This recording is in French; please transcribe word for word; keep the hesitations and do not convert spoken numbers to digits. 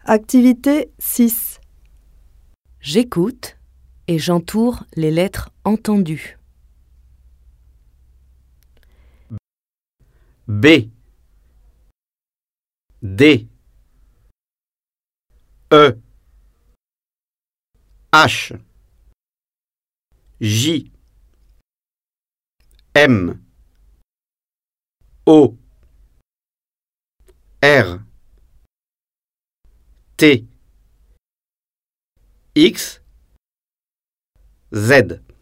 Activité six. J'écoute et j'entoure les lettres entendues. B, D, E, H, J, M, O, R, T, X, Z.